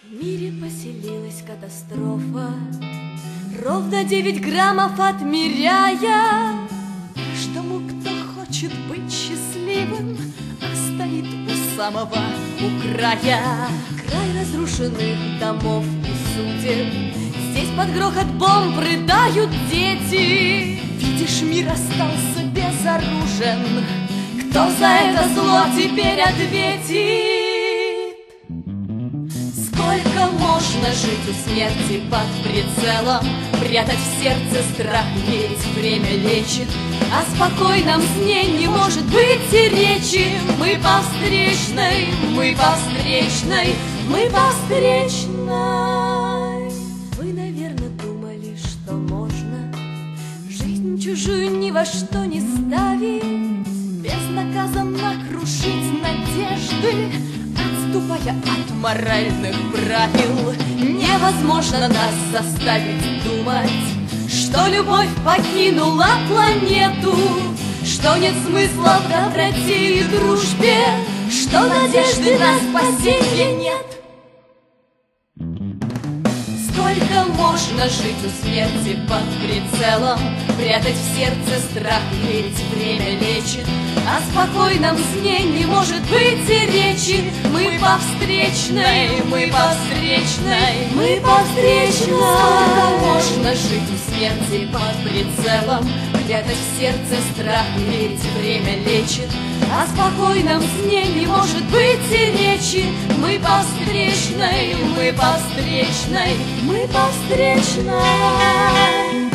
В мире поселилась катастрофа, ровно 9 граммов отмеряя. Каждому, кто хочет быть счастливым, а стоит у самого у края. Край разрушенных домов и судеб, здесь под грохот бомб рыдают дети. Видишь, мир остался безоружен, кто за это зло теперь ответит? Сколько можно жить у смерти под прицелом, прятать в сердце страх, ведь время лечит, о спокойном сне не может быть и речи. Мы по встречной, мы по встречной, мы по встречной. Вы, наверное, думали, что можно жизнь чужую ни во что не ставить, безнаказанно крушить надежды, отступая от моральных правил. Невозможно нас заставить думать, что любовь покинула планету, что нет смысла в доброте и дружбе, что надежды на спасение нет. Сколько можно жить у смерти под прицелом, прятать в сердце страх, ведь время лечит, о спокойном сне не может быть и речи. Мы по встречной, мы по встречной, мы по встречной. Сколько можно жить у смерти под прицелом, прятать в сердце страх, ведь время лечит, о спокойном сне не может быть и речи. Мы по встречной, мы по встречной, мы по встречной.